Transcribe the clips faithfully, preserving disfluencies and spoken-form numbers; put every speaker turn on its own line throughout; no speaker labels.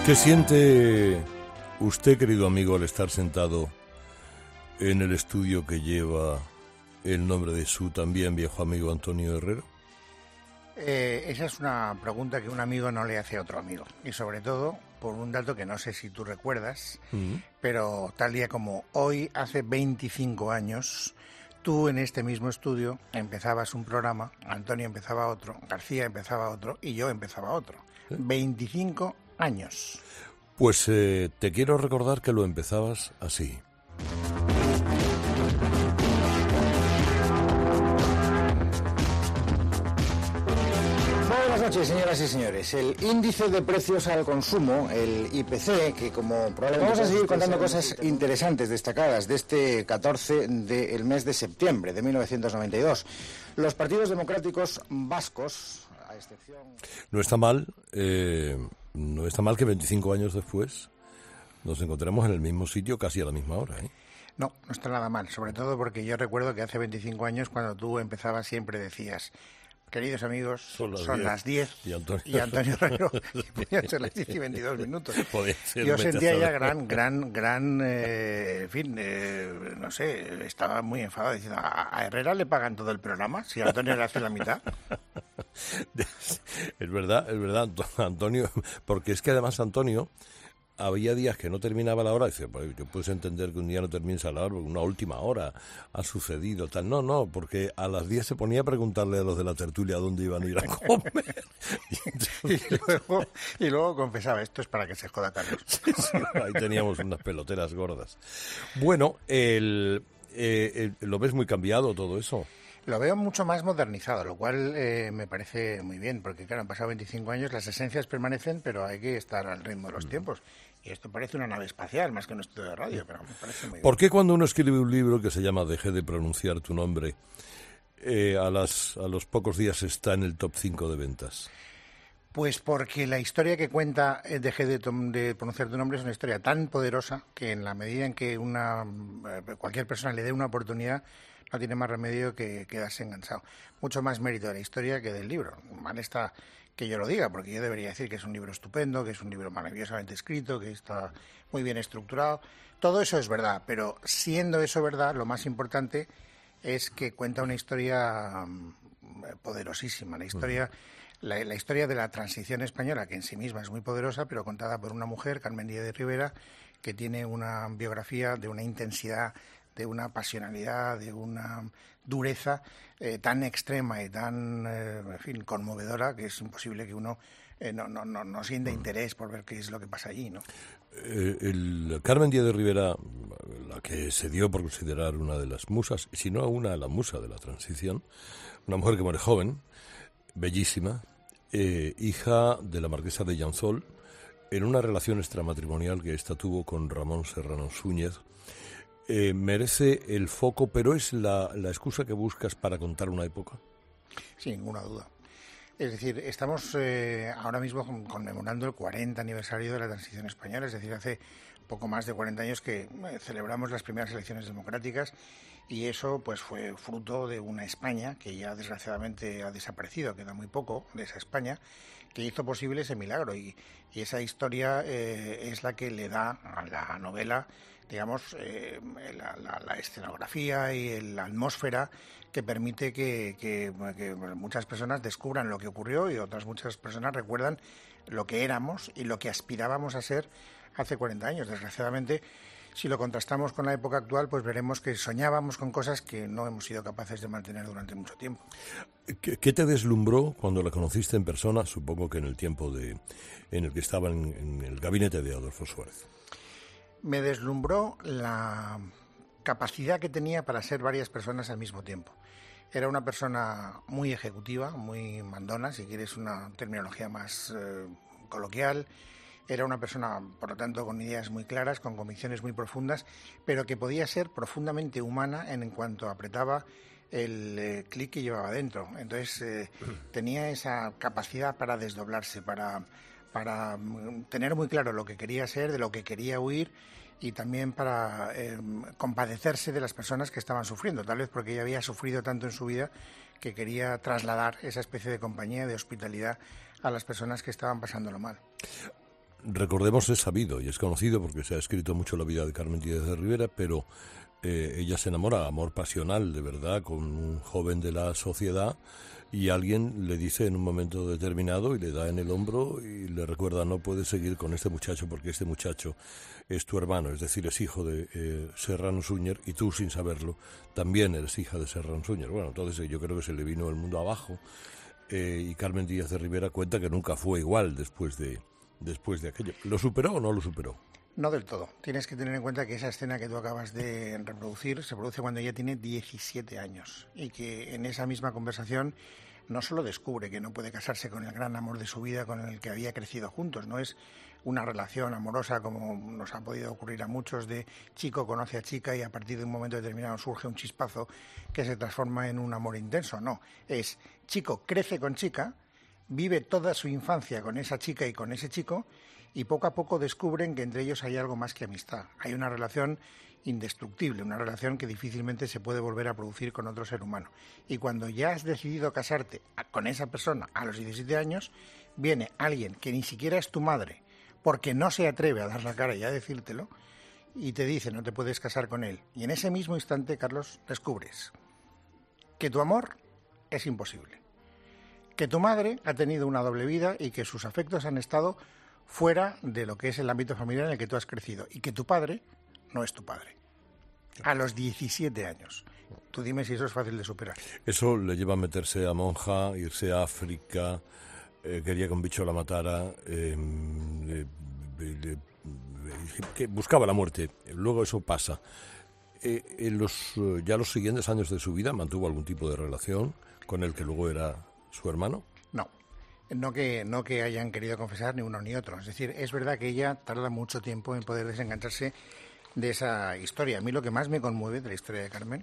¿Qué siente usted, querido amigo, al estar sentado en el estudio que lleva el nombre de su también viejo amigo Antonio Herrero?
Eh, esa es una pregunta que un amigo no le hace a otro amigo. Y sobre todo por un dato que no sé si tú recuerdas, mm. pero tal día como hoy, hace veinticinco años, tú en este mismo estudio empezabas un programa, Antonio empezaba otro, García empezaba otro y yo empezaba otro. ¿Eh? veinticinco años.
Pues eh, te quiero recordar que lo empezabas así.
Buenas noches, señoras y señores. El índice de precios al consumo, el I P C, que como probablemente vamos a seguir contando cosas interesantes, destacadas, de este catorce del mes de septiembre de mil novecientos noventa y dos. Los partidos democráticos vascos, a excepción...
No está mal, eh, no está mal que veinticinco años después nos encontremos en el mismo sitio casi a la misma hora, ¿eh?
No, no está nada mal, sobre todo porque yo recuerdo que hace veinticinco años, cuando tú empezabas, siempre decías: queridos amigos, son las, son las diez y Antonio, y Antonio Herrero, y podían ser las diez y veintidós minutos. Yo sentía ya gran, gran, gran, eh, en fin, eh, no sé, estaba muy enfadado diciendo: ¿a, a Herrera le pagan todo el programa si Antonio le hace la mitad?
Es verdad, es verdad, Antonio, porque es que además Antonio... Había días que no terminaba la hora, y dice, pues yo puedes entender que un día no termines a la hora, porque una última hora ha sucedido, tal. No, no, porque a las diez se ponía a preguntarle a los de la tertulia dónde iban a ir a comer.
Y, entonces... y, luego, y luego confesaba, esto es para que se joda Carlos.
Sí, sí, ahí teníamos unas peloteras gordas. Bueno, el, eh, el, ¿lo ves muy cambiado todo eso?
Lo veo mucho más modernizado, lo cual eh, me parece muy bien, porque claro, han pasado veinticinco años, las esencias permanecen, pero hay que estar al ritmo de los mm. tiempos. Y esto parece una nave espacial, más que un estudio de radio, pero me parece muy bien.
¿Por qué cuando uno escribe un libro que se llama Dejé de pronunciar tu nombre, eh, a, las, a los pocos días está en el top cinco de ventas?
Pues porque la historia que cuenta eh, Dejé de, de pronunciar tu nombre es una historia tan poderosa que en la medida en que una eh, cualquier persona le dé una oportunidad, no tiene más remedio que quedarse enganchado. Mucho más mérito de la historia que del libro. Mal está que yo lo diga, porque yo debería decir que es un libro estupendo, que es un libro maravillosamente escrito, que está muy bien estructurado. Todo eso es verdad, pero siendo eso verdad, lo más importante es que cuenta una historia poderosísima. La historia, la, la historia de la transición española, que en sí misma es muy poderosa, pero contada por una mujer, Carmen Díaz de Rivera, que tiene una biografía de una intensidad, de una pasionalidad, de una dureza eh, tan extrema y tan, eh, en fin, conmovedora, que es imposible que uno eh, no, no, no, no sienta interés por ver qué es lo que pasa allí, ¿no?
Eh, el Carmen Díaz de Rivera, la que se dio por considerar una de las musas, si no una de las musas de la transición, una mujer que muere joven, bellísima, eh, hija de la marquesa de Llanzol, en una relación extramatrimonial que ésta tuvo con Ramón Serrano Súñez. Eh, merece el foco, pero ¿es la, la excusa que buscas para contar una época?
Sin ninguna duda. Es decir, estamos eh, ahora mismo conmemorando el cuarenta aniversario de la transición española, es decir, hace poco más de cuarenta años que eh, celebramos las primeras elecciones democráticas, y eso pues fue fruto de una España que ya desgraciadamente ha desaparecido, queda muy poco de esa España, que hizo posible ese milagro, y, y esa historia eh, es la que le da a la novela, digamos, eh, la, la, la escenografía y el, la atmósfera que permite que, que, que muchas personas descubran lo que ocurrió y otras muchas personas recuerdan lo que éramos y lo que aspirábamos a ser hace cuarenta años. Desgraciadamente, si lo contrastamos con la época actual, pues veremos que soñábamos con cosas que no hemos sido capaces de mantener durante mucho tiempo.
¿Qué, qué te deslumbró cuando la conociste en persona, supongo que en el tiempo de, en el que estaba en, en el gabinete de Adolfo Suárez?
Me deslumbró la capacidad que tenía para ser varias personas al mismo tiempo. Era una persona muy ejecutiva, muy mandona, si quieres una terminología más eh, coloquial. Era una persona, por lo tanto, con ideas muy claras, con convicciones muy profundas, pero que podía ser profundamente humana en cuanto apretaba el eh, clic que llevaba dentro. Entonces, eh, tenía esa capacidad para desdoblarse, para... para tener muy claro lo que quería ser, de lo que quería huir, y también para eh, compadecerse de las personas que estaban sufriendo, tal vez porque ella había sufrido tanto en su vida que quería trasladar esa especie de compañía, de hospitalidad a las personas que estaban pasándolo mal.
recordemos, es sabido y es conocido porque se ha escrito mucho la vida de Carmen Díaz de Rivera, pero eh, ella se enamora, amor pasional, de verdad, con un joven de la sociedad, y alguien le dice en un momento determinado y le da en el hombro y le recuerda: no puedes seguir con este muchacho porque este muchacho es tu hermano, es decir, es hijo de eh, Serrano Suñer, y tú, sin saberlo, también eres hija de Serrano Suñer. Bueno, entonces yo creo que se le vino el mundo abajo, eh, y Carmen Díaz de Rivera cuenta que nunca fue igual después de, después de aquello. ¿Lo superó o no lo superó?
No del todo. Tienes que tener en cuenta que esa escena que tú acabas de reproducir se produce cuando ella tiene diecisiete años, y que en esa misma conversación no solo descubre que no puede casarse con el gran amor de su vida con el que había crecido juntos, no es una relación amorosa como nos ha podido ocurrir a muchos, de chico conoce a chica y a partir de un momento determinado surge un chispazo que se transforma en un amor intenso. No, es chico crece con chica, vive toda su infancia con esa chica y con ese chico, y poco a poco descubren que entre ellos hay algo más que amistad. Hay una relación indestructible, una relación que difícilmente se puede volver a producir con otro ser humano. Y cuando ya has decidido casarte con esa persona a los diecisiete años, viene alguien que ni siquiera es tu madre, porque no se atreve a dar la cara y a decírtelo, y te dice: no te puedes casar con él. Y en ese mismo instante, Carlos, descubres que tu amor es imposible, que tu madre ha tenido una doble vida y que sus afectos han estado fuera de lo que es el ámbito familiar en el que tú has crecido, y que tu padre no es tu padre. A los diecisiete años. Tú dime si eso es fácil de superar.
Eso le lleva a meterse a monja, irse a África, eh, quería que un bicho la matara, eh, eh, eh, que buscaba la muerte. Luego eso pasa. Eh, en los, ya los siguientes años de su vida mantuvo algún tipo de relación con el que luego era su hermano.
No. No que, no que hayan querido confesar ni uno ni otro. Es decir, es verdad que ella tarda mucho tiempo en poder desengancharse de esa historia. A mí lo que más me conmueve de la historia de Carmen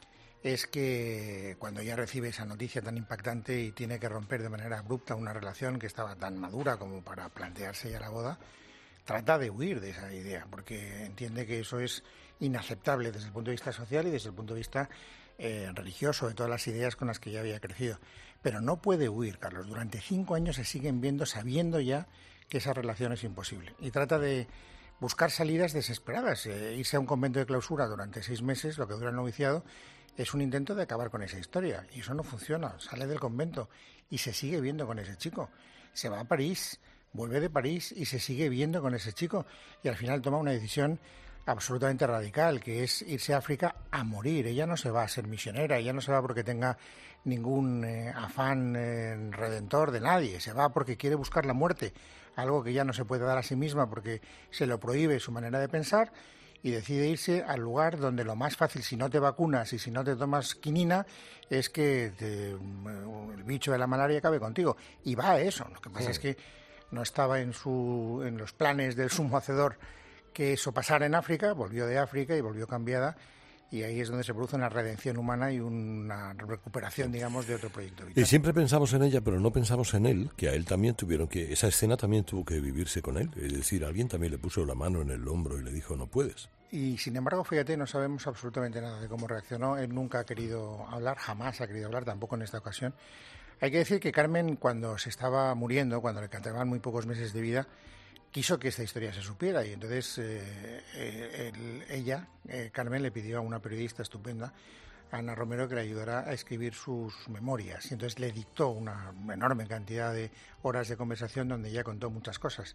es que cuando ella recibe esa noticia tan impactante y tiene que romper de manera abrupta una relación que estaba tan madura como para plantearse ya la boda, trata de huir de esa idea, porque entiende que eso es inaceptable desde el punto de vista social y desde el punto de vista eh, religioso, de todas las ideas con las que ya había crecido. Pero no puede huir, Carlos. Durante cinco años se siguen viendo sabiendo ya que esa relación es imposible. Y trata de buscar salidas desesperadas. Eh, irse a un convento de clausura durante seis meses, lo que dura el noviciado, es un intento de acabar con esa historia. Y eso no funciona. Sale del convento y se sigue viendo con ese chico. Se va a París, vuelve de París y se sigue viendo con ese chico. Y al final toma una decisión absolutamente radical, que es irse a África a morir. Ella no se va a ser misionera, ella no se va porque tenga ningún eh, afán eh, redentor de nadie, se va porque quiere buscar la muerte, algo que ya no se puede dar a sí misma porque se lo prohíbe su manera de pensar, y decide irse al lugar donde lo más fácil, si no te vacunas y si no te tomas quinina, es que te, el bicho de la malaria acabe contigo. Y va a eso. Lo que pasa sí. es que no estaba en, su, en los planes del sumo hacedor que eso pasara en África, volvió de África y volvió cambiada, y ahí es donde se produce una redención humana y una recuperación, digamos, de otro proyecto vital.
Y siempre pensamos en ella, pero no pensamos en él, que a él también tuvieron que, esa escena también tuvo que vivirse con él, es decir, alguien también le puso la mano en el hombro y le dijo: no puedes.
Y sin embargo, fíjate, no sabemos absolutamente nada de cómo reaccionó. Él nunca ha querido hablar, jamás ha querido hablar, tampoco en esta ocasión. Hay que decir que Carmen, cuando se estaba muriendo, cuando le quedaban muy pocos meses de vida, quiso que esta historia se supiera, y entonces eh, eh, el, ella, eh, Carmen, le pidió a una periodista estupenda, Ana Romero, que le ayudara a escribir sus memorias, y entonces le dictó una enorme cantidad de horas de conversación donde ella contó muchas cosas.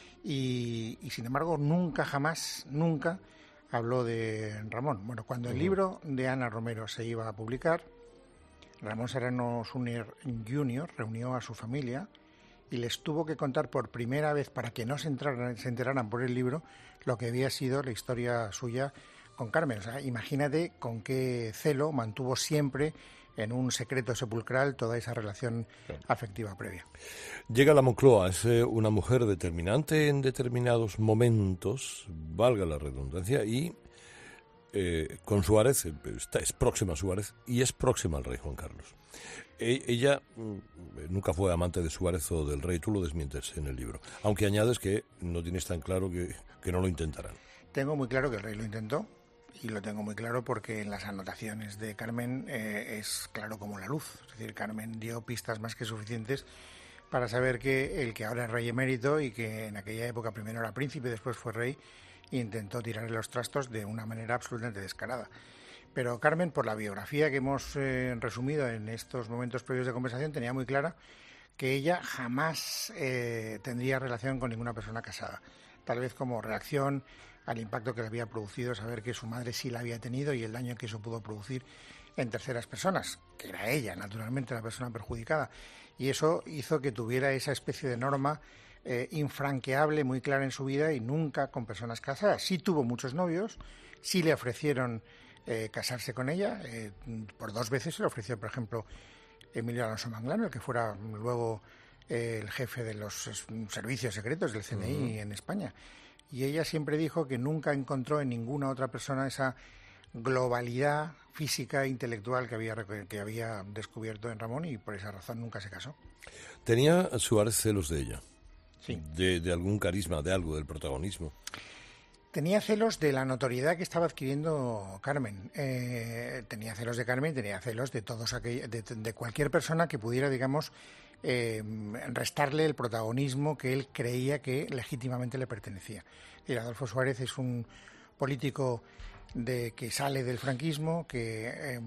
Y, y sin embargo, nunca, jamás, nunca habló de Ramón. Bueno, cuando el libro de Ana Romero se iba a publicar, Ramón Serrano Suñer junior reunió a su familia y les tuvo que contar por primera vez, para que no se, entraran, se enteraran por el libro, lo que había sido la historia suya con Carmen. O sea, imagínate con qué celo mantuvo siempre en un secreto sepulcral toda esa relación afectiva previa.
Llega a la Moncloa, es eh, una mujer determinante en determinados momentos, valga la redundancia, y eh, con Suárez, está, es próxima a Suárez y es próxima al rey Juan Carlos. E- ella mm, nunca fue amante de Suárez o del rey, tú lo desmientes en el libro, aunque añades que no tienes tan claro que, que no lo intentarán.
Tengo muy claro que el rey lo intentó, y lo tengo muy claro porque en las anotaciones de Carmen eh, es claro como la luz. Es decir, Carmen dio pistas más que suficientes para saber que el que ahora es rey emérito y que en aquella época primero era príncipe y después fue rey, intentó tirarle los trastos de una manera absolutamente descarada. Pero Carmen, por la biografía que hemos eh, resumido en estos momentos previos de conversación, tenía muy clara que ella jamás eh, tendría relación con ninguna persona casada. Tal vez como reacción al impacto que le había producido saber que su madre sí la había tenido y el daño que eso pudo producir en terceras personas, que era ella, naturalmente, la persona perjudicada. Y eso hizo que tuviera esa especie de norma eh, infranqueable, muy clara en su vida y nunca con personas casadas. Sí tuvo muchos novios, sí le ofrecieron eh, casarse con ella. Eh, por dos veces se le ofreció, por ejemplo, Emilio Alonso Manglano, el que fuera luego eh, el jefe de los servicios secretos del C N I uh-huh. en España. Y ella siempre dijo que nunca encontró en ninguna otra persona esa globalidad física e intelectual que había, que había descubierto en Ramón, y por esa razón nunca se casó.
¿Tenía Suárez celos de ella?
Sí.
De, de algún carisma, de algo, del protagonismo.
Tenía celos de la notoriedad que estaba adquiriendo Carmen. Eh, tenía celos de Carmen, tenía celos de todos aquellos, de, de cualquier persona que pudiera, digamos, eh, restarle el protagonismo que él creía que legítimamente le pertenecía. Y Adolfo Suárez es un político de que sale del franquismo, que eh,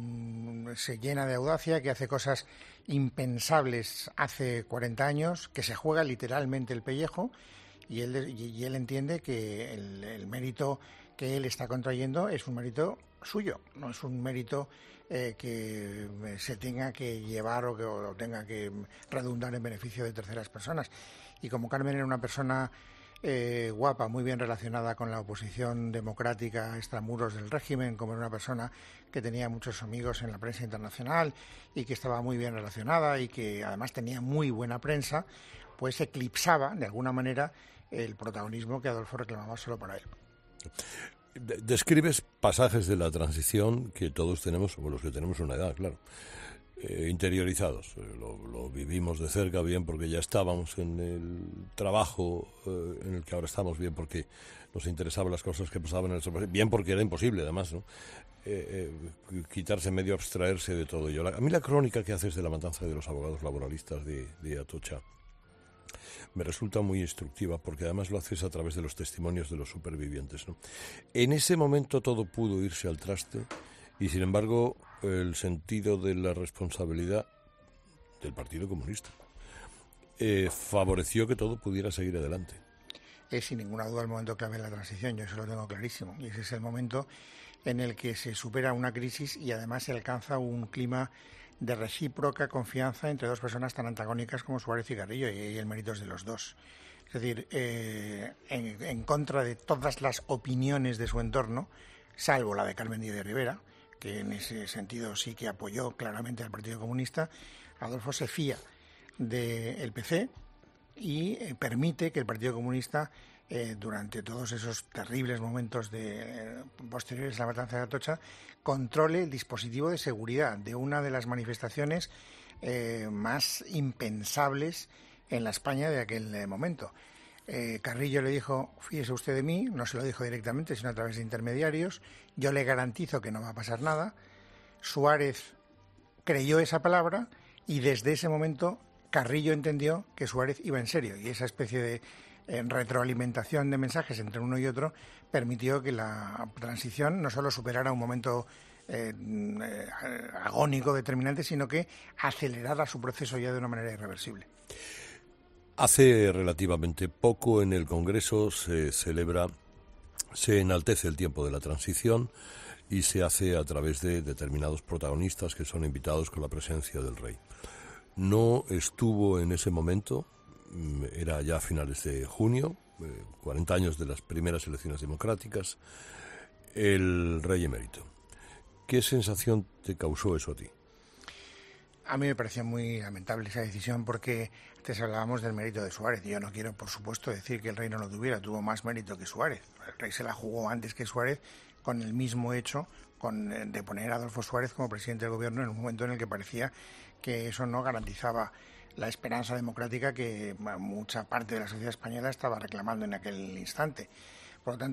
se llena de audacia, que hace cosas impensables hace cuarenta años, que se juega literalmente el pellejo. Y él, y él entiende que el, el mérito que él está contrayendo es un mérito suyo, no es un mérito eh, que se tenga que llevar o que o tenga que redundar en beneficio de terceras personas. Y como Carmen era una persona eh, guapa, muy bien relacionada con la oposición democrática extramuros del régimen, como era una persona que tenía muchos amigos en la prensa internacional y que estaba muy bien relacionada y que además tenía muy buena prensa, pues eclipsaba de alguna manera el protagonismo que Adolfo reclamaba solo para él.
Describes pasajes de la transición que todos tenemos, o los que tenemos una edad, claro, eh, interiorizados. Eh, lo, lo vivimos de cerca, bien porque ya estábamos en el trabajo eh, en el que ahora estamos, bien porque nos interesaban las cosas que pasaban en nuestro país, bien porque era imposible, además, ¿no? Eh, eh, quitarse medio, abstraerse de todo ello. La, a mí la crónica que haces de la matanza de los abogados laboralistas de, de Atocha me resulta muy instructiva, porque además lo haces a través de los testimonios de los supervivientes, ¿no? En ese momento todo pudo irse al traste y, sin embargo, el sentido de la responsabilidad del Partido Comunista eh, favoreció que todo pudiera seguir adelante.
Es sin ninguna duda el momento clave de la transición, yo eso lo tengo clarísimo, y ese es el momento en el que se supera una crisis y además se alcanza un clima de recíproca confianza entre dos personas tan antagónicas como Suárez y Carrillo, y, y el mérito es de los dos. Es decir, eh, en, en contra de todas las opiniones de su entorno, salvo la de Carmen Díaz de Rivera, que en ese sentido sí que apoyó claramente al Partido Comunista, Adolfo se fía del P C y eh, permite que el Partido Comunista, eh, durante todos esos terribles momentos de, eh, posteriores a la matanza de Atocha, controle el dispositivo de seguridad de una de las manifestaciones eh, más impensables en la España de aquel eh, momento. Eh, Carrillo le dijo, fíjese usted de mí, no se lo dijo directamente, sino a través de intermediarios, yo le garantizo que no va a pasar nada. Suárez creyó esa palabra y desde ese momento Carrillo entendió que Suárez iba en serio, y esa especie de eh, retroalimentación de mensajes entre uno y otro permitió que la transición no solo superara un momento eh, eh, agónico determinante, sino que acelerara su proceso ya de una manera irreversible.
Hace relativamente poco en el Congreso se celebra, se enaltece el tiempo de la transición y se hace a través de determinados protagonistas que son invitados con la presencia del rey. No estuvo en ese momento, era ya a finales de junio, eh, cuarenta años de las primeras elecciones democráticas, el rey emérito. ¿Qué sensación te causó eso a ti?
A mí me pareció muy lamentable esa decisión, porque antes hablábamos del mérito de Suárez. Yo no quiero, por supuesto, decir que el rey no lo tuviera, tuvo más mérito que Suárez. El rey se la jugó antes que Suárez con el mismo hecho con, de poner a Adolfo Suárez como presidente del gobierno en un momento en el que parecía que eso no garantizaba la esperanza democrática que mucha parte de la sociedad española estaba reclamando en aquel instante. Por lo tanto,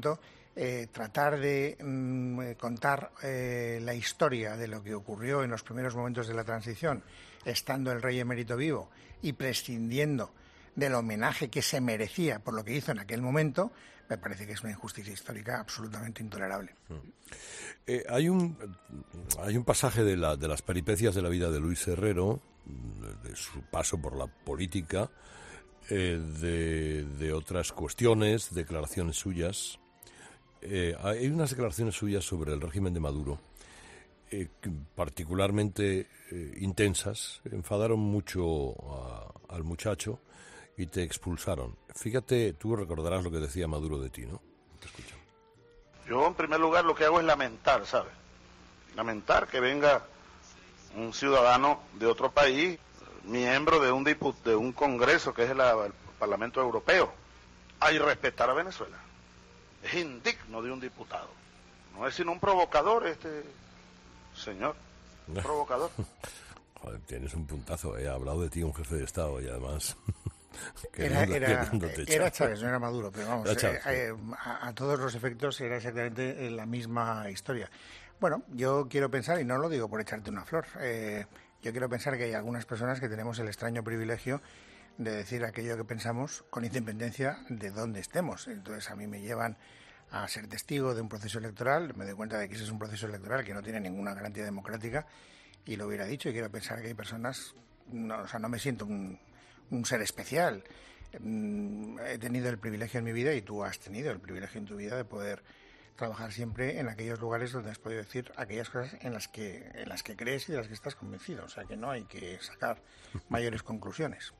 eh, tratar de mm, contar eh, la historia de lo que ocurrió en los primeros momentos de la transición, estando el rey emérito vivo y prescindiendo del homenaje que se merecía por lo que hizo en aquel momento, me parece que es una injusticia histórica absolutamente intolerable.
Eh, hay un hay un pasaje de, la, de las peripecias de la vida de Luis Herrero, de, de su paso por la política, eh, de, de otras cuestiones, declaraciones suyas. Eh, hay unas declaraciones suyas sobre el régimen de Maduro, eh, particularmente eh, intensas, enfadaron mucho a, al muchacho y te expulsaron. Fíjate, tú recordarás lo que decía Maduro de ti, ¿no? Te escucho.
Yo, en primer lugar, lo que hago es lamentar, ¿sabes? Lamentar que venga un ciudadano de otro país, miembro de un diput de un congreso que es el, el Parlamento Europeo, a irrespetar a Venezuela. Es indigno de un diputado. No es sino un provocador este señor. Un provocador.
Joder, tienes un puntazo, ¿eh? Ha hablado de ti un jefe de Estado y además...
Era, era, era Chávez, no era Maduro, pero vamos,
Chávez,
eh, sí. a, a todos los efectos era exactamente la misma historia. Bueno, yo quiero pensar, y no lo digo por echarte una flor, eh, yo quiero pensar que hay algunas personas que tenemos el extraño privilegio de decir aquello que pensamos con independencia de dónde estemos. Entonces a mí me llevan a ser testigo de un proceso electoral, me doy cuenta de que ese es un proceso electoral que no tiene ninguna garantía democrática, y lo hubiera dicho, y quiero pensar que hay personas, no, o sea, no me siento un... un ser especial. He tenido el privilegio en mi vida, y tú has tenido el privilegio en tu vida, de poder trabajar siempre en aquellos lugares donde has podido decir aquellas cosas en las que en las que crees y de las que estás convencido. O sea, que no hay que sacar mayores conclusiones.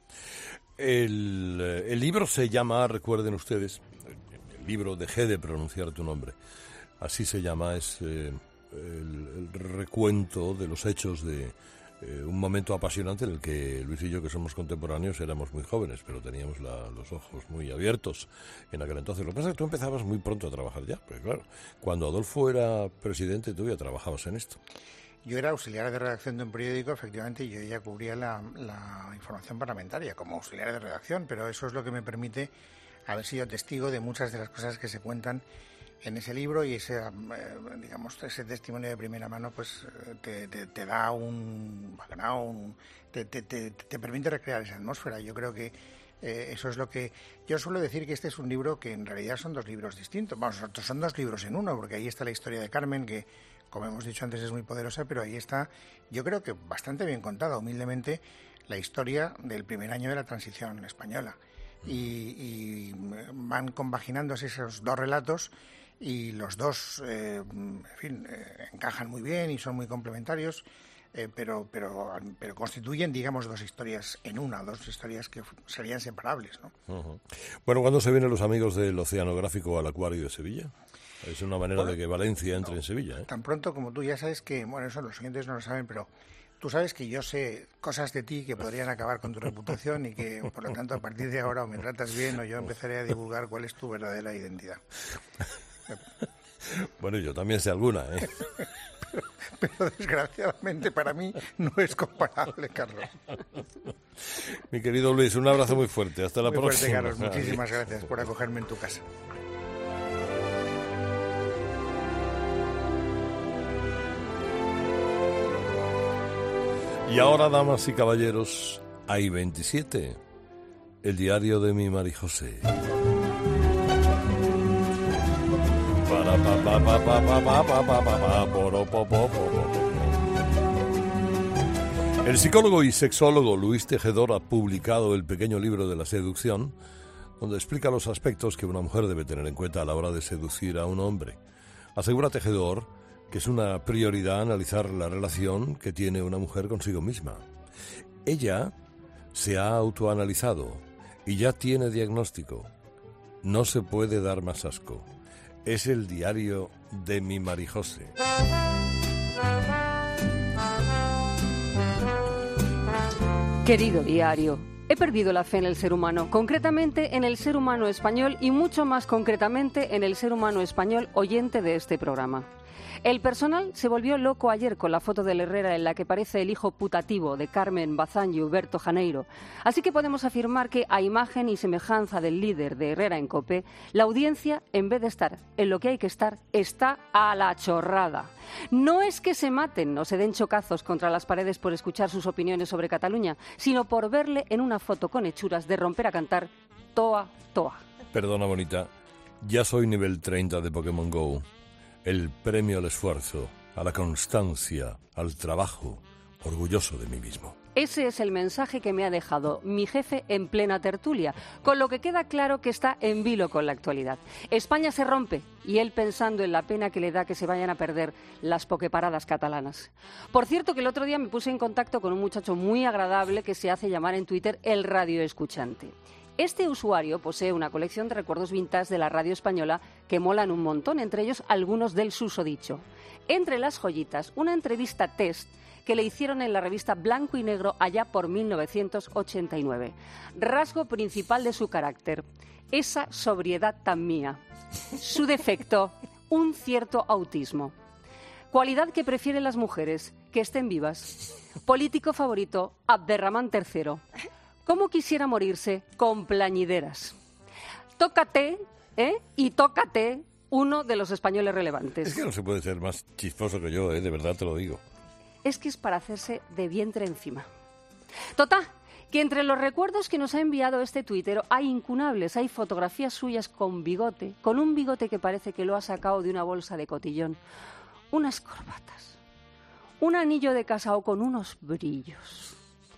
El, el libro se llama, recuerden ustedes, el libro Dejé de pronunciar tu nombre. Así se llama, es eh, el, el recuento de los hechos de Eh, un momento apasionante en el que Luis y yo, que somos contemporáneos, éramos muy jóvenes, pero teníamos la, los ojos muy abiertos en aquel entonces. Lo que pasa es que tú empezabas muy pronto a trabajar ya, porque claro, cuando Adolfo era presidente tú ya trabajabas en esto.
Yo era auxiliar de redacción de un periódico, efectivamente, y yo ya cubría la, la información parlamentaria como auxiliar de redacción, pero eso es lo que me permite haber sido testigo de muchas de las cosas que se cuentan en ese libro, y ese, digamos, ese testimonio de primera mano pues te, te, te da un background, te, te, te, te permite recrear esa atmósfera. Yo creo que eh, eso es lo que... Yo suelo decir que este es un libro que en realidad son dos libros distintos. Vamos, son dos libros en uno, porque ahí está la historia de Carmen, que, como hemos dicho antes, es muy poderosa, pero ahí está, yo creo que bastante bien contada, humildemente, la historia del primer año de la transición española. Y, y van compaginándose esos dos relatos, y los dos, eh, en fin, eh, encajan muy bien y son muy complementarios, eh, pero, pero, pero constituyen, digamos, dos historias en una, dos historias que serían separables, ¿no? Uh-huh.
Bueno, ¿cuándo se vienen los amigos del Oceanográfico al Acuario de Sevilla? Es una manera bueno, de que Valencia entre no, en Sevilla, ¿eh?
Tan pronto como tú ya sabes que, bueno, eso los oyentes no lo saben, pero tú sabes que yo sé cosas de ti que podrían acabar con tu reputación, y que, por lo tanto, a partir de ahora o me tratas bien o yo empezaré a divulgar cuál es tu verdadera identidad.
Bueno, yo también sé alguna, ¿eh?
pero, pero desgraciadamente para mí no es comparable, Carlos.
Mi querido Luis, un abrazo muy fuerte. Hasta la
muy
próxima.
Fuerte, Carlos. Muchísimas gracias por acogerme en tu casa.
Y ahora, damas y caballeros, hay veintisiete, el diario de mi Marijosé. El psicólogo y sexólogo Luis Tejedor ha publicado el pequeño libro de la seducción, donde explica los aspectos que una mujer debe tener en cuenta a la hora de seducir a un hombre. Asegura Tejedor que es una prioridad analizar la relación que tiene una mujer consigo misma. Ella se ha autoanalizado y ya tiene diagnóstico. No se puede dar más asco. Es el diario de mi Marijosé.
Querido diario, he perdido la fe en el ser humano, concretamente en el ser humano español y mucho más concretamente en el ser humano español oyente de este programa. El personal se volvió loco ayer con la foto del Herrera en la que parece el hijo putativo de Carmen Bazán y Huberto Janeiro. Así que podemos afirmar que, a imagen y semejanza del líder de Herrera en COPE, la audiencia, en vez de estar en lo que hay que estar, está a la chorrada. No es que se maten o se den chocazos contra las paredes por escuchar sus opiniones sobre Cataluña, sino por verle en una foto con hechuras de romper a cantar Toa, Toa.
Perdona, bonita, ya soy nivel treinta de Pokémon GO. El premio al esfuerzo, a la constancia, al trabajo, orgulloso de mí mismo.
Ese es el mensaje que me ha dejado mi jefe en plena tertulia, con lo que queda claro que está en vilo con la actualidad. España se rompe, y él pensando en la pena que le da que se vayan a perder las pokeparadas catalanas. Por cierto, que el otro día me puse en contacto con un muchacho muy agradable que se hace llamar en Twitter el radioescuchante. Este usuario posee una colección de recuerdos vintage de la radio española que molan un montón, entre ellos algunos del susodicho. Entre las joyitas, una entrevista test que le hicieron en la revista Blanco y Negro allá por mil novecientos ochenta y nueve. Rasgo principal de su carácter, esa sobriedad tan mía. Su defecto, un cierto autismo. Cualidad que prefieren las mujeres, que estén vivas. Político favorito, Abderramán tercero. ¿Cómo quisiera morirse? Con plañideras. Tócate, ¿eh? Y tócate uno de los españoles relevantes.
Es que no se puede ser más chisposo que yo, ¿eh? De verdad te lo digo.
Es que es para hacerse de vientre encima. Total, que entre los recuerdos que nos ha enviado este tuitero hay incunables, hay fotografías suyas con bigote, con un bigote que parece que lo ha sacado de una bolsa de cotillón, unas corbatas, un anillo de casao con unos brillos,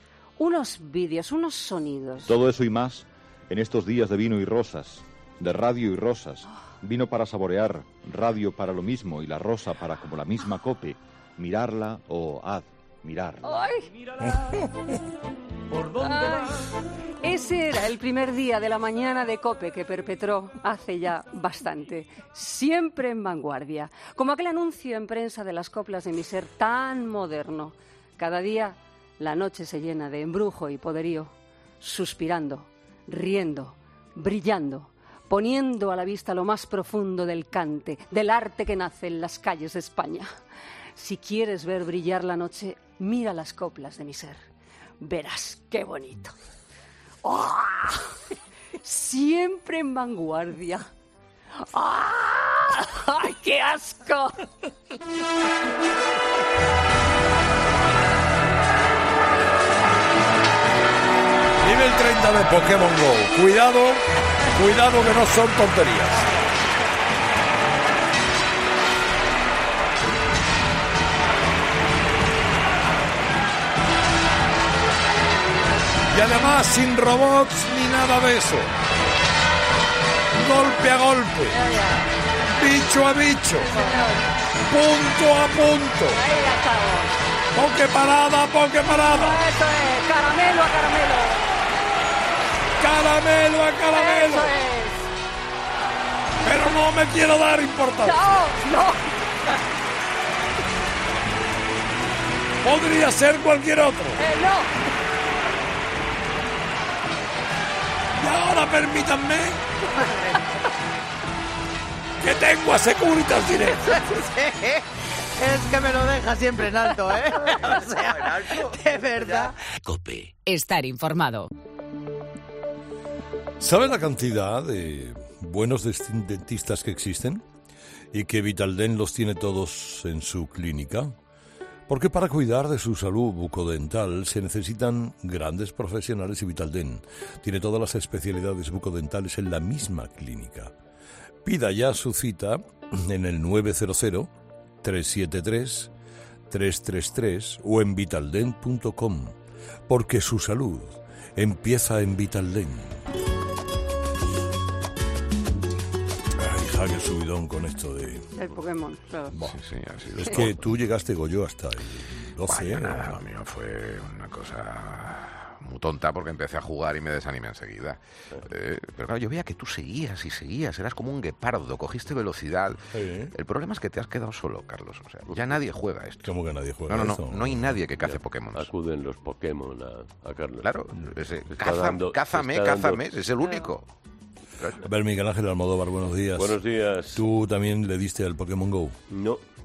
unos vídeos, unos sonidos.
Todo eso y más en estos días de vino y rosas, de radio y rosas. Vino para saborear, radio para lo mismo y la rosa para como la misma COPE. Mirarla o admirarla.
¡Ay! ¿Por dónde vas? Ese era el primer día de la mañana de COPE que perpetró hace ya bastante. Siempre en vanguardia. Como aquel anuncio en prensa de las coplas de mi ser tan moderno. Cada día la noche se llena de embrujo y poderío. Suspirando, riendo, brillando, poniendo a la vista lo más profundo del cante, del arte que nace en las calles de España. Si quieres ver brillar la noche, mira las coplas de mi ser. Verás qué bonito. ¡Oh! Siempre en vanguardia. ¡Oh! ¡Ay, qué asco!
Nivel treinta de Pokémon GO. Cuidado, cuidado que no son tonterías. Y además sin robots ni nada de eso. Golpe a golpe. Bicho a bicho. Punto a punto. Poke parada, poke parada.
Eso es, caramelo a caramelo.
Caramelo a caramelo.
Eso es.
Pero no me quiero dar importancia.
No, no.
Podría ser cualquier otro.
Eh, no.
Y ahora permítanme que tengo a Securitas Direct.
Es que me lo deja siempre en alto, ¿eh? O sea, de verdad.
COPE.
Estar informado.
¿Sabe la cantidad de buenos dentistas que existen? Y que Vitaldent los tiene todos en su clínica. Porque para cuidar de su salud bucodental se necesitan grandes profesionales y Vitaldent tiene todas las especialidades bucodentales en la misma clínica. Pida ya su cita en el nueve cero cero, tres siete tres, tres tres tres o en vitaldent punto com, porque su salud empieza en Vitaldent. Ay, qué subidón con esto de...
El Pokémon, claro.
Bah,
Sí, sí, ha sido
es
un
que
poco-
tú llegaste, Goyo, hasta el doce.
Vaya,
¿no?
nada, lo mío fue una cosa muy tonta porque empecé a jugar y me desanimé enseguida. Eh, pero claro, yo veía que tú seguías y seguías, eras como un guepardo, cogiste velocidad.
Sí.
El problema es que te has quedado solo, Carlos. O sea, ya nadie juega esto.
¿Cómo que nadie juega
No, no, no,
eso?
no hay nadie que cace Pokémon.
Acuden los Pokémon a, a Carlos.
Claro, ese,
Está
caza-
dando-
cázame,
está dando-
cázame, es el único.
A ver, Miguel Ángel Almodóvar, buenos días.
Buenos días.
¿Tú también le diste al Pokémon GO?
No,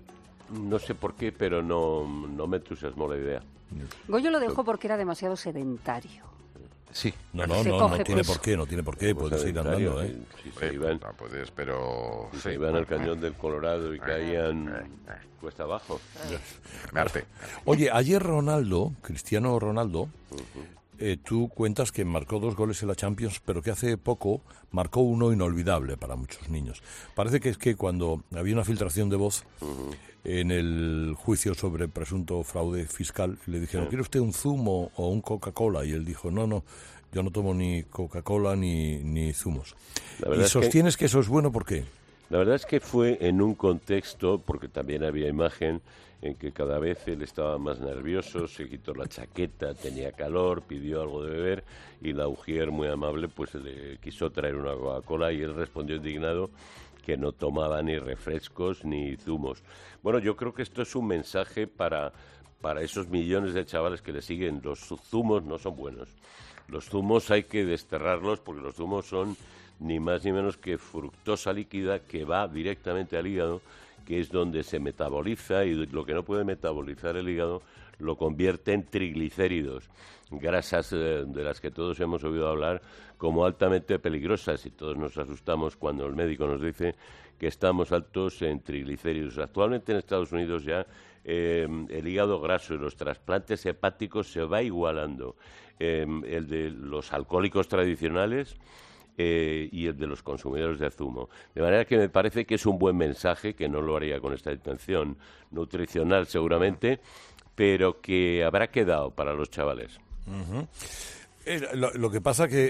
No sé por qué, pero no, no me entusiasmó la idea.
Goyo lo dejó porque era demasiado sedentario.
Sí.
No, no,
Se
no,
coge
no tiene
peso.
por qué, no tiene por qué,
Pues
puedes ir andando, ¿eh?
Si, si
Eh,
se iban,
no puedes, pero...
si
sí.
se iban al cañón del Colorado y caían cuesta abajo.
Me harté.
Oye, ayer Ronaldo, Cristiano Ronaldo, eh, tú cuentas que marcó dos goles en la Champions, pero que hace poco marcó uno inolvidable para muchos niños. Parece que es que cuando había una filtración de voz uh-huh. en el juicio sobre presunto fraude fiscal, le dijeron, sí. ¿quiere usted un zumo o un Coca-Cola? Y él dijo, no, no, yo no tomo ni Coca-Cola ni, ni zumos. ¿Y sostienes que... que eso es bueno? ¿Por qué?
La verdad es que fue en un contexto, porque también había imagen, en que cada vez él estaba más nervioso, se quitó la chaqueta, tenía calor, pidió algo de beber y la Ujier, muy amable, pues le quiso traer una Coca-Cola y él respondió indignado que no tomaba ni refrescos ni zumos. Bueno, yo creo que esto es un mensaje para, para esos millones de chavales que le siguen. Los zumos no son buenos. Los zumos hay que desterrarlos porque los zumos son ni más ni menos que fructosa líquida que va directamente al hígado, que es donde se metaboliza, y lo que no puede metabolizar el hígado lo convierte en triglicéridos, grasas eh, de las que todos hemos oído hablar como altamente peligrosas, y todos nos asustamos cuando el médico nos dice que estamos altos en triglicéridos. Actualmente en Estados Unidos ya eh, el hígado graso y los trasplantes hepáticos se va igualando. Eh, el de los alcohólicos tradicionales Eh, y el de los consumidores de zumo. De manera que me parece que es un buen mensaje, que no lo haría con esta intención nutricional seguramente, pero que habrá quedado para los chavales.
Uh-huh. Eh, lo, lo que pasa que,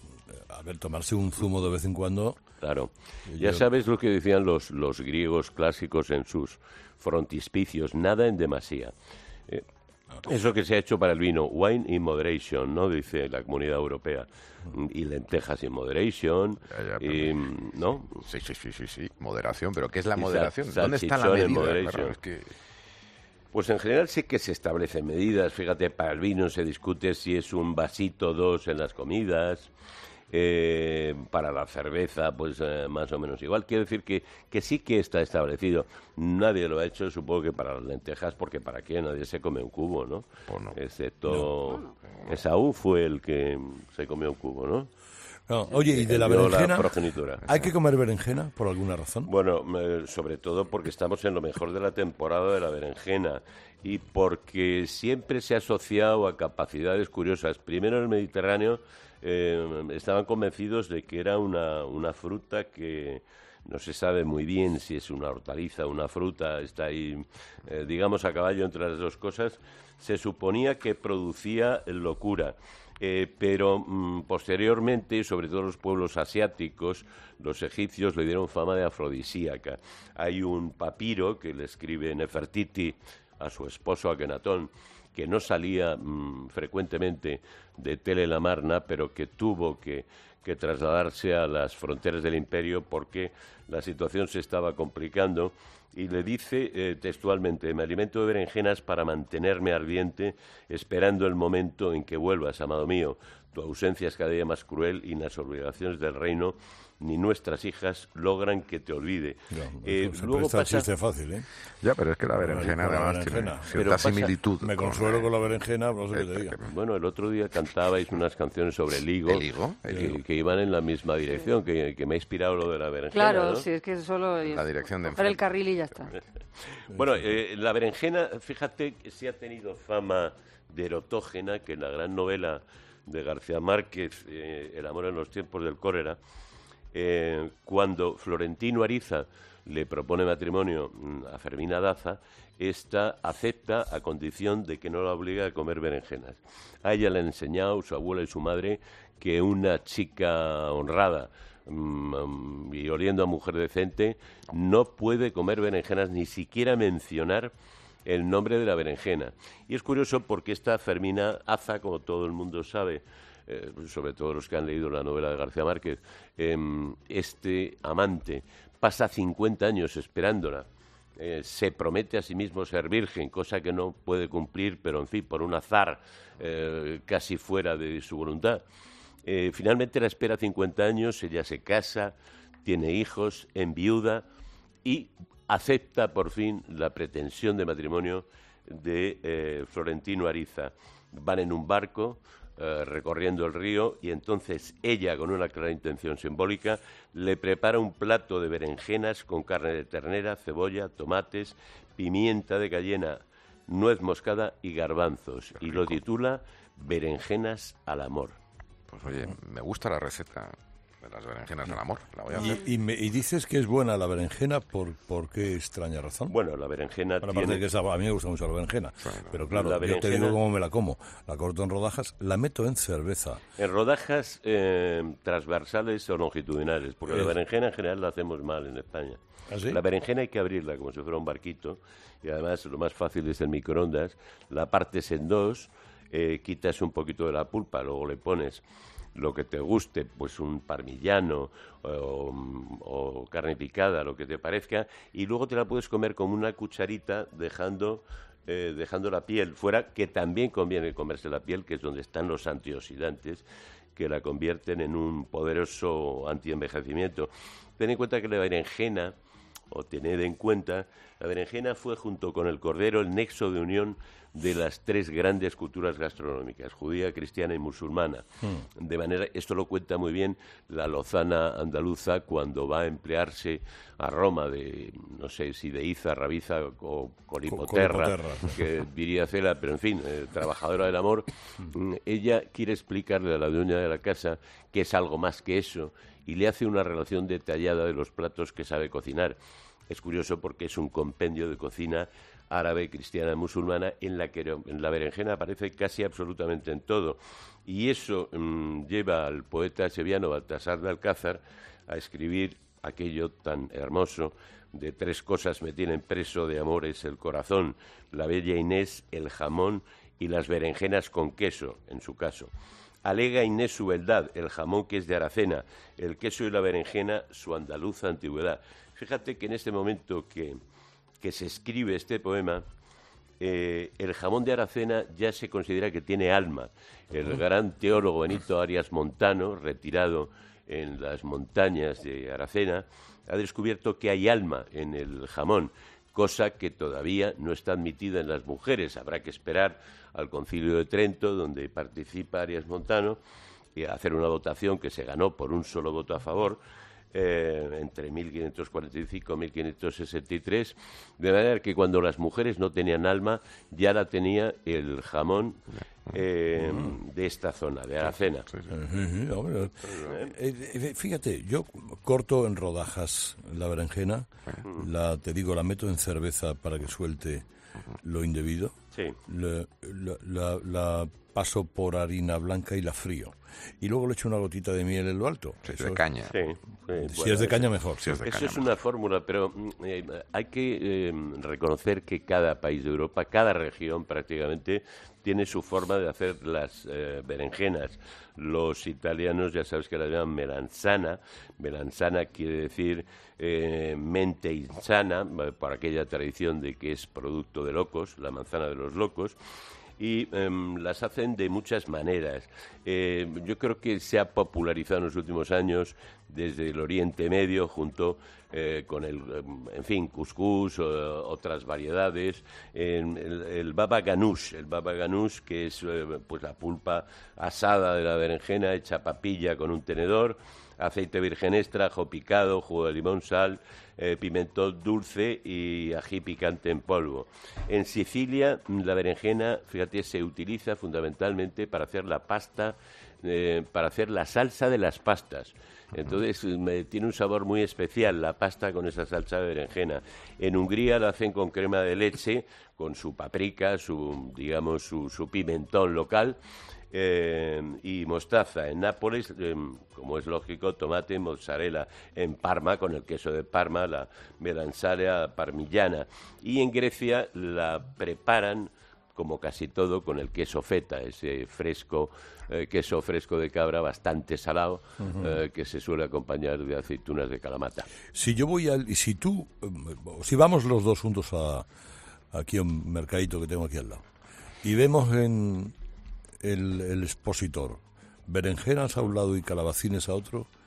a ver, tomarse un zumo de vez en cuando...
Claro.
Yo...
Ya sabes lo que decían los, los griegos clásicos en sus frontispicios, nada en demasía. Eh, Eso que se ha hecho para el vino, wine in moderation, ¿no? Dice la Comunidad Europea. Y lentejas in moderation,
ya, ya,
y, ¿no?
Sí, sí, sí, sí, sí, moderación. ¿Pero qué es la
Y
moderación?
sal,
¿Dónde está la medida? Claro, es que...
Pues en general sí que se establecen medidas. Fíjate, para el vino se discute si es un vasito dos en las comidas. Eh, para la cerveza, pues eh, más o menos igual. Quiero decir que, que sí que está establecido. Nadie lo ha hecho, supongo que para las lentejas, porque ¿para qué? Nadie se come un cubo, ¿no?
Pues no.
Excepto no. Esaú fue el que se comió un cubo, ¿no?
No, oye, ¿y de la berenjena?
La
¿Hay que comer berenjena por alguna razón?
Bueno, eh, sobre todo porque estamos en lo mejor de la temporada de la berenjena y porque siempre se ha asociado a capacidades curiosas. Primero en el Mediterráneo eh, estaban convencidos de que era una, una fruta que no se sabe muy bien si es una hortaliza o una fruta, está ahí, eh, digamos, a caballo entre las dos cosas. Se suponía que producía locura. Eh, pero mm, posteriormente, sobre todo los pueblos asiáticos, los egipcios le dieron fama de afrodisíaca. Hay un papiro que le escribe Nefertiti a su esposo Akenatón, que no salía mmm, frecuentemente de Tel el Amarna, pero que tuvo que, que trasladarse a las fronteras del imperio porque la situación se estaba complicando. Y le dice eh, textualmente, me alimento de berenjenas para mantenerme ardiente, esperando el momento en que vuelvas, amado mío. Tu ausencia es cada día más cruel y las obligaciones del reino, ni nuestras hijas, logran que te olvide.
No,
eh,
se
luego
pasa...
pasa...
fácil, ¿eh?
Ya, pero es que la berenjena
la
además
berenjena.
tiene cierta pasa... similitud.
Me consuelo con, con la berenjena, no sé qué te diga.
Bueno, el otro día cantabais unas canciones sobre el higo,
¿El higo? ¿El
que,
higo?
que iban en la misma dirección, que, que me ha inspirado lo de la berenjena.
Claro,
¿no?
sí, es que solo
la dirección de
coger el carril y ya está.
Bueno, eh, la berenjena, fíjate que sí ha tenido fama de erotógena, que en la gran novela de García Márquez, eh, El amor en los tiempos del cólera, eh, cuando Florentino Ariza le propone matrimonio a Fermina Daza, esta acepta a condición de que no la obliga a comer berenjenas. A ella le han enseñado, su abuela y su madre, que una chica honrada mmm, y oliendo a mujer decente no puede comer berenjenas, ni siquiera mencionar el nombre de la berenjena. Y es curioso porque esta Fermina Daza, como todo el mundo sabe, eh, sobre todo los que han leído la novela de García Márquez, eh, este amante pasa cincuenta años esperándola. Eh, se promete a sí mismo ser virgen, cosa que no puede cumplir, pero en fin, por un azar eh, casi fuera de su voluntad. Eh, finalmente la espera cincuenta años, ella se casa, tiene hijos, enviuda y acepta por fin la pretensión de matrimonio de eh, Florentino Ariza. Van en un barco eh, recorriendo el río y entonces ella, con una clara intención simbólica, le prepara un plato de berenjenas con carne de ternera, cebolla, tomates, pimienta de cayena, nuez moscada y garbanzos, y lo titula Berenjenas al amor.
Pues oye, me gusta la receta de las berenjenas al amor, la voy a hacer.
Y, y, me, y dices que es buena la berenjena, ¿por, por qué extraña razón?
Bueno, la berenjena
bueno,
tiene...
que esa, a mí me gusta mucho la berenjena, bueno, pero claro,
berenjena...
yo te digo cómo me la como. La corto en rodajas, la meto en cerveza.
En rodajas eh, transversales o longitudinales, porque eh. la berenjena en general la hacemos mal en España.
¿Ah, sí?
La berenjena hay que abrirla como si fuera un barquito, y además lo más fácil es el microondas, la partes en dos, eh, quitas un poquito de la pulpa, luego le pones lo que te guste, pues un parmigiano o, o carne picada, lo que te parezca, y luego te la puedes comer con una cucharita dejando, eh, dejando la piel fuera, que también conviene comerse la piel, que es donde están los antioxidantes que la convierten en un poderoso antienvejecimiento. Ten en cuenta que la berenjena, o tened en cuenta, la berenjena fue junto con el cordero el nexo de unión de las tres grandes culturas gastronómicas, judía, cristiana y musulmana. Mm. De manera, esto lo cuenta muy bien la lozana andaluza cuando va a emplearse a Roma de, no sé si de Iza, Rabiza o Colipoterra, Colipoterra. que diría Cela, pero en fin, eh, trabajadora del amor. Mm. Ella quiere explicarle a la dueña de la casa que es algo más que eso y le hace una relación detallada de los platos que sabe cocinar. Es curioso porque es un compendio de cocina árabe, cristiana, musulmana, en la que en la berenjena aparece casi absolutamente en todo. Y eso mmm, lleva al poeta sevillano Baltasar de Alcázar a escribir aquello tan hermoso de tres cosas me tienen preso de amores el corazón, la bella Inés, el jamón y las berenjenas con queso, en su caso. Alega Inés su beldad, el jamón que es de Aracena, el queso y la berenjena su andaluza antigüedad. Fíjate que en este momento que, que se escribe este poema, eh, el jamón de Aracena ya se considera que tiene alma. El gran teólogo Benito Arias Montano, retirado en las montañas de Aracena, ha descubierto que hay alma en el jamón, cosa que todavía no está admitida en las mujeres. Habrá que esperar al Concilio de Trento, donde participa Arias Montano, y hacer una votación que se ganó por un solo voto a favor, eh, entre mil quinientos cuarenta y cinco y mil quinientos sesenta y tres, de manera que cuando las mujeres no tenían alma, ya la tenía el jamón eh, de esta zona, de Aracena.
Fíjate, yo corto en rodajas la berenjena, la, te digo, la meto en cerveza para que suelte lo indebido,
sí.
la, la, la, la paso por harina blanca y la frío. Y luego le echo una gotita de miel en lo alto.
Sí, de caña.
Sí, sí,
si
bueno,
es de caña, mejor.
Si es de
eso
caña,
es
mejor.
una fórmula, pero eh, hay que eh, reconocer que cada país de Europa, cada región prácticamente, tiene su forma de hacer las eh, berenjenas. Los italianos, ya sabes que la llaman melanzana. Melanzana quiere decir eh, mente insana, por aquella tradición de que es producto de locos, la manzana de los locos. Y eh, las hacen de muchas maneras. Eh, yo creo que se ha popularizado en los últimos años desde el Oriente Medio, junto eh, con el, en fin, cuscús, o, otras variedades, eh, el, el baba ganoush, el baba ganoush, que es eh, pues la pulpa asada de la berenjena hecha papilla con un tenedor, aceite virgen extra, ajo picado, jugo de limón, sal, eh, pimentón dulce y ají picante en polvo. En Sicilia, la berenjena, fíjate, se utiliza fundamentalmente para hacer la pasta, eh, para hacer la salsa de las pastas. Entonces, me, tiene un sabor muy especial la pasta con esa salsa de berenjena. En Hungría la hacen con crema de leche, con su paprika, su, digamos, su, su pimentón local, Eh, y mostaza. En Nápoles, eh, como es lógico, tomate, mozzarella. En Parma, con el queso de Parma, la melanzana parmigiana. Y en Grecia la preparan, como casi todo, con el queso feta, ese fresco, eh, queso fresco de cabra bastante salado, uh-huh. eh, que se suele acompañar de aceitunas de Kalamata.
Si yo voy al... Y si tú... Si vamos los dos juntos a aquí a un mercadito que tengo aquí al lado, y vemos en... El, el expositor, berenjenas a un lado y calabacines a otro,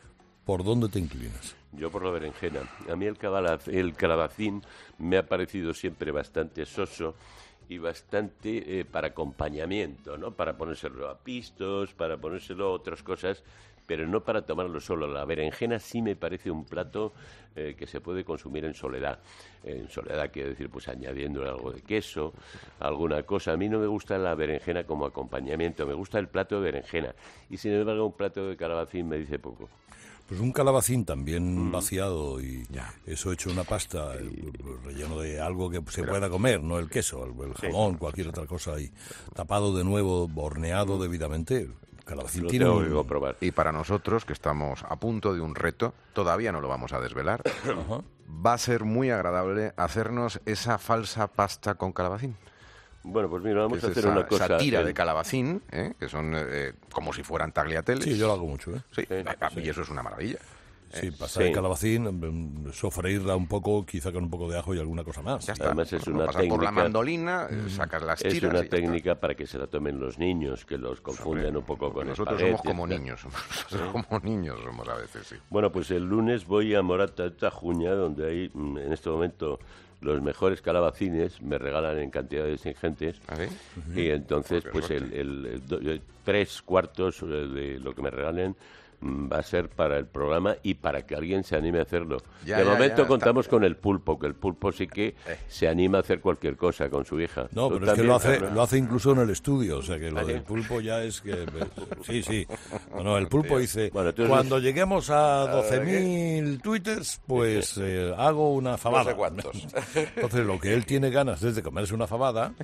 ¿por dónde te inclinas?
Yo por la berenjena. A mí el, cabala, el calabacín me ha parecido siempre bastante soso y bastante eh, para acompañamiento, ¿no? Para ponérselo a pistos, para ponérselo a otras cosas, pero no para tomarlo solo. La berenjena sí me parece un plato eh, que se puede consumir en soledad. En soledad quiero decir, pues añadiendo algo de queso, alguna cosa. A mí no me gusta la berenjena como acompañamiento, me gusta el plato de berenjena. Y sin embargo un plato de calabacín me dice poco.
Pues un calabacín también mm. vaciado y ya. Eso hecho una pasta, el, relleno de algo que se Pero, pueda comer, no el queso, el, el jamón, sí. cualquier otra cosa ahí. Tapado de nuevo, horneado debidamente. Calabacín tiene un...
probar. Y para nosotros, que estamos a punto de un reto, todavía no lo vamos a desvelar, va a ser muy agradable hacernos esa falsa pasta con calabacín.
Bueno, pues mira, vamos a hacer
esa,
una cosa.
Esa tira el... de calabacín, ¿eh? Que son eh, como si fueran tagliateles.
Sí, yo lo hago mucho, ¿eh?
Sí, sí, sí. Y eso es una maravilla.
Sí, pasta sí. de calabacín, sofreírla un poco, quizá con un poco de ajo y alguna cosa más.
Ya está.
Además es una
pasas
técnica...
por la mandolina, sacas las tiras...
Es una técnica para que se la tomen los niños, que los confunden Sobre, un poco con
nosotros
espagueti.
Somos como niños, somos como niños somos a veces, sí.
Bueno, pues el lunes voy a Morata de Tajuña, donde hay en este momento... los mejores calabacines me regalan en cantidades ingentes.
¿Ah, sí?
Uh-huh. Y entonces, pues el, el, el, el tres cuartos de lo que me regalen va a ser para el programa y para que alguien se anime a hacerlo. Ya, de ya, momento ya, contamos está. con el pulpo, que el pulpo sí que eh. se anima a hacer cualquier cosa con su hija.
No, pero es que lo hace, lo hace incluso en el estudio, o sea que lo ¿Ah, del sí? pulpo ya es que... Sí, sí. Bueno, el pulpo dice, bueno, cuando es... lleguemos a doce mil twitters, pues eh, hago una fabada.
No sé cuántos.
Entonces lo que él tiene ganas es de comerse una fabada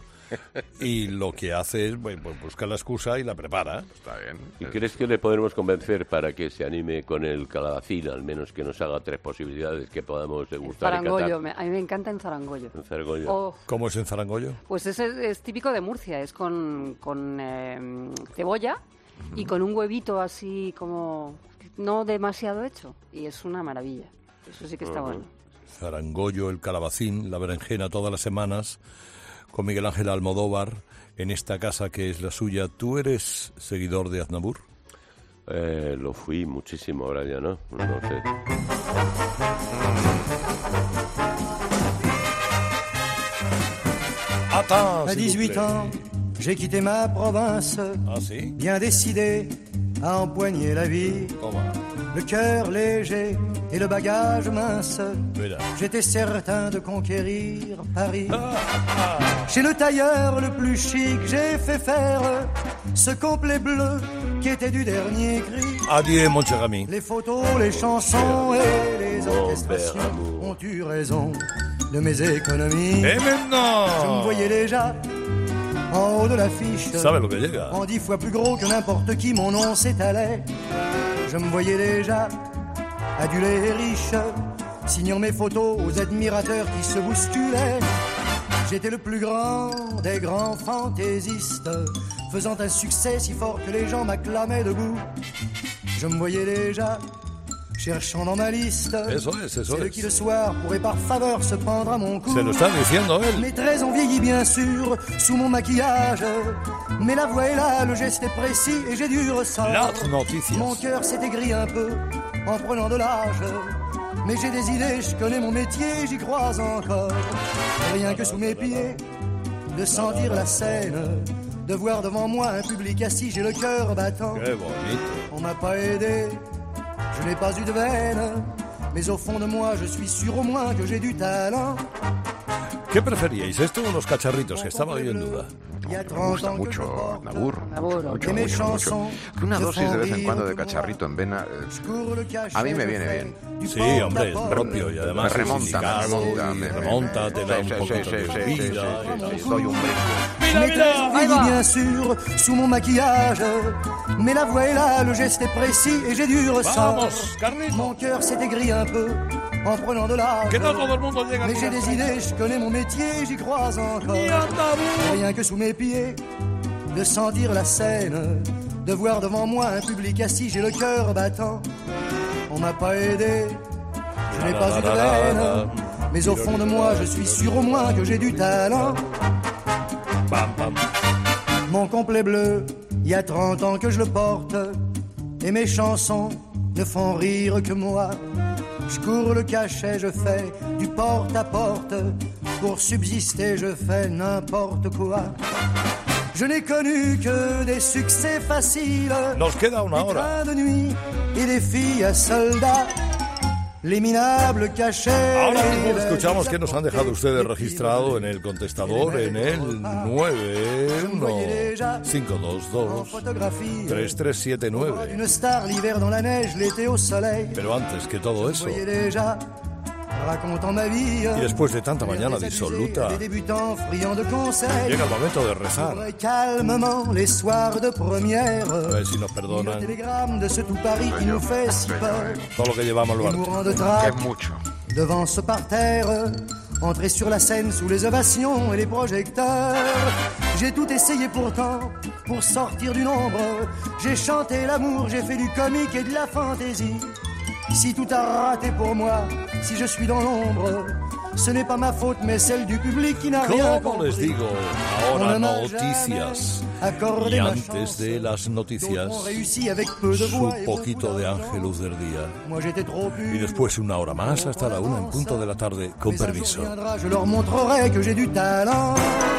y lo que hace es bueno, pues busca la excusa y la prepara.
Está bien.
¿Y crees que le podremos convencer para que se anime con el calabacín, al menos que nos haga tres posibilidades que podamos degustar?
Zarangollo, me, a mí me encanta en zarangollo.
En zarangollo.
Oh.
¿Cómo es en zarangollo?
Pues es, es típico de Murcia, es con, con eh, cebolla uh-huh. y con un huevito así como no demasiado hecho y es una maravilla. Eso sí que está uh-huh. bueno.
Zarangollo, el calabacín, la berenjena todas las semanas con Miguel Ángel Almodóvar en esta casa que es la suya. ¿Tú eres seguidor de Aznavour?
Eh, lo fui muchísimo, ahora ya no, no sé.
Attends,
à dix-huit ans, j'ai quitté ma province,
ah, si?
bien décidé à empoigner la vie.
Toma.
Le cœur léger et le bagage mince,
Mira.
J'étais certain de conquérir Paris. Ah, ah. Chez le tailleur le plus chic, j'ai fait faire ce complet bleu qui était du dernier cri.
Adieu, mon cher ami.
Les photos, les chansons et les orchestrations ont eu raison de mes économies.
Et maintenant,
je me voyais déjà en haut de l'affiche,
¿sabe lo que llega?
En dix fois plus gros que n'importe qui, mon nom s'étalait. Je me voyais déjà adulé et riche, signant mes photos aux admirateurs qui se bousculaient. J'étais le plus grand des grands fantaisistes, faisant un succès si fort que les gens m'acclamaient debout. Je me voyais déjà cherchant dans ma liste
eso es, eso
celle qui le soir pourrait par faveur se prendre à mon cou.
Se lo está diciendo él.
Mes traits ont vieilli bien sûr sous mon maquillage, mais la voix est là, le geste est précis et j'ai du ressort. Mon cœur s'est aigri un peu en prenant de l'âge, mais j'ai des idées, je connais mon métier, j'y crois encore. Rien que sous mes pieds, de sentir la scène, de voir devant moi un public assis, j'ai le cœur battant. On m'a pas aidé, je n'ai pas eu de veine, mais au fond de moi, je suis sûr au moins que j'ai du talent.
¿Qué preferíais, esto o los cacharritos? Que estaba ahí en duda.
Me gusta mucho Aznavour, mucho, mucho, mucho, mucho. Una dosis de vez en cuando de cacharrito en vena, eh, a mí me viene bien.
Sí, hombre, es propio y además
me remonta, me remonta, me
remonta, te da un poco de vida.
Doy un brinco.
Mira, mira,
ahí va. Bien sûr, sous mon maquillage, mais la voix est là, le geste est précis et j'ai du ressort.
Vamos, Carlito.
Mon cœur s'est aigri un peu en prenant de l'âge.
Que no todo el mundo llega.
Mais j'ai des idées, je connais mon métier, j'y crois encore. Rien que sous mes pieds, de sentir la scène, de voir devant moi un public assis, j'ai le cœur battant. On m'a pas aidé, je n'ai pas eu de veine, mais au fond de moi, je suis sûr au moins que j'ai du talent. Mon complet bleu, il y a trente ans que je le porte, et mes chansons, ne font rire que moi. Je cours le cachet, je fais du porte à porte. Pour subsister, je fais n'importe quoi. Je n'ai connu que des succès faciles.
Nos queda una hora.
Des trains de nuit et des filles à soldats. Les minables cachets.
Ahora mismo escuchamos que nos han dejado ustedes registrado en el contestador en el nueve uno cinco dos dos tres tres siete nueve.
Une star l'hiver dans la neige, l'été au soleil.
Pero antes que todo eso,
racontant ma vie,
y después de tanta mañana disoluta, llega el momento de rezar.
Calmement les soirs de première.
A ver si nos perdonan
de ce tout Paris qui nous fait si peur.
todo lo que llevamos al barco.
Es mucho.
Devant ce parterre, entrer sur la scène sous les ovations et les projecteurs. J'ai tout essayé pourtant pour sortir du nombre. J'ai chanté l'amour, j'ai fait du comique et de la fantaisie. Si tout a raté pour moi, si je suis dans l'ombre, ce n'est pas ma faute, mais celle du public qui n'a rien
Como les
compris.
digo, ahora noticias. Y antes de las noticias, su poquito de Ángelus del Día. Y después una hora más hasta la una en punto de la tarde, con permiso.
Je leur montrerai que j'ai du talent.